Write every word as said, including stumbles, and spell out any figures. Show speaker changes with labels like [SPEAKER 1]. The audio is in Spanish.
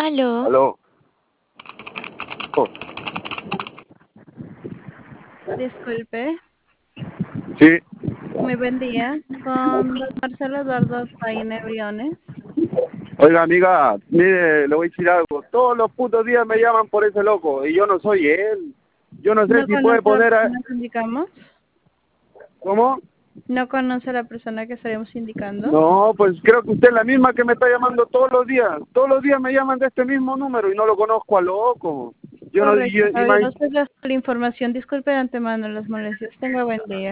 [SPEAKER 1] Aló.
[SPEAKER 2] Aló. Oh,
[SPEAKER 3] Disculpe,
[SPEAKER 2] sí.
[SPEAKER 3] muy buen día. Con don Marcelo Eduardo Paine Briones.
[SPEAKER 2] Oiga, amiga, mire, le voy a decir algo. Todos los putos días me llaman por ese loco y yo no soy él. Yo no sé
[SPEAKER 3] ¿No
[SPEAKER 2] si puede
[SPEAKER 3] conoce a la
[SPEAKER 2] poner a...
[SPEAKER 3] persona que indicamos?
[SPEAKER 2] ¿Cómo?
[SPEAKER 3] ¿No conoce a la persona que estaremos indicando?
[SPEAKER 2] No, pues creo que usted es la misma que me está llamando todos los días. Todos los días me llaman de este mismo número y no lo conozco a loco. Yo no...
[SPEAKER 3] Correcto,
[SPEAKER 2] Yo,
[SPEAKER 3] caballero,
[SPEAKER 2] imag-
[SPEAKER 3] usted le da la información. Disculpe de antemano las molestias. Tenga buen día.